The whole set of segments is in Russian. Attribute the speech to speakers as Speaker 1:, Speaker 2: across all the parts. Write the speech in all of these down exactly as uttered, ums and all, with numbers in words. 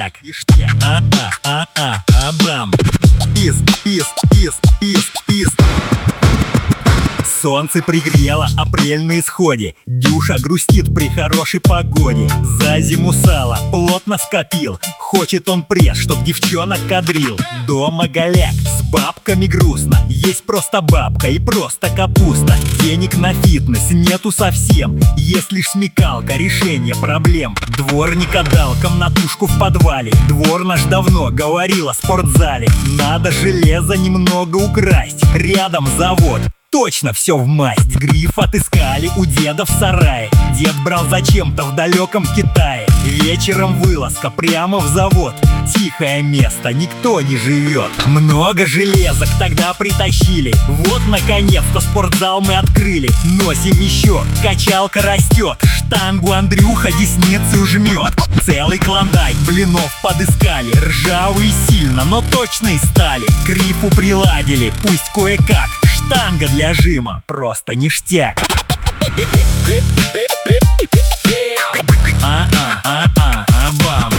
Speaker 1: ништяк. А-а-а-а-а-бам. Пис, пис, пис, пис, пис. Солнце пригрело, апрель на исходе. Дюша грустит при хорошей погоде. За зиму сало плотно скопил. Хочет он пресс, чтоб девчонок кадрил. Дома голяк, с бабками грустно. Есть просто бабка и просто капуста. Денег на фитнес нету совсем. Есть лишь смекалка, решение проблем. Дворник отдал комнатушку в подвале. Двор наш давно говорил о спортзале. Надо железо немного украсть. Рядом завод. Точно все в масть. Гриф отыскали у деда в сарае. Дед брал зачем-то в далеком Китае. Вечером вылазка прямо в завод. Тихое место, никто не живет. Много железок тогда притащили. Вот наконец-то спортзал мы открыли. Носим еще, качалка растет. Штангу Андрюха десницей жмет. Целый клондайк блинов подыскали. Ржавые сильно, но точно из стали. К грифу приладили, пусть кое-как. Штанга для жима, просто ништяк. А-а-а-а-а-бам.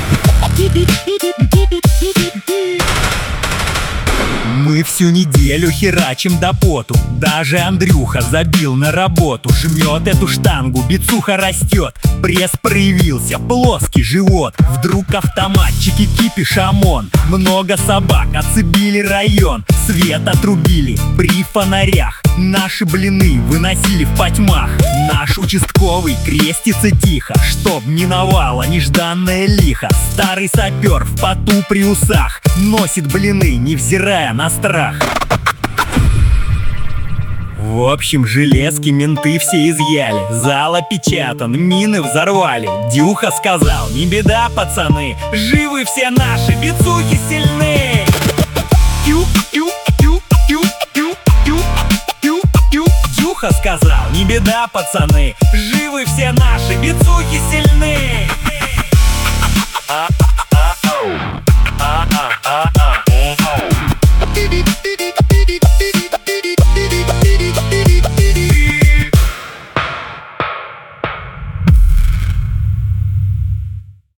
Speaker 1: Мы всю неделю херачим до поту. Даже Андрюха забил на работу. Жмет эту штангу, бицуха растет. Пресс проявился, плоский живот. Вдруг автоматчики кипиш ОМОН. Много собак, оцепили район. Свет отрубили при фонарях. Наши блины выносили в потьмах. Наш участковый крестится тихо, чтоб миновало нежданное лихо. Старый сапер в поту при усах носит блины, невзирая на страх. В общем, железки менты все изъяли. Зал опечатан, мины взорвали. Дюха сказал: не беда, пацаны, живы все наши, бицухи сильны. Дюха сказал: не беда, пацаны, живы все наши, бицухи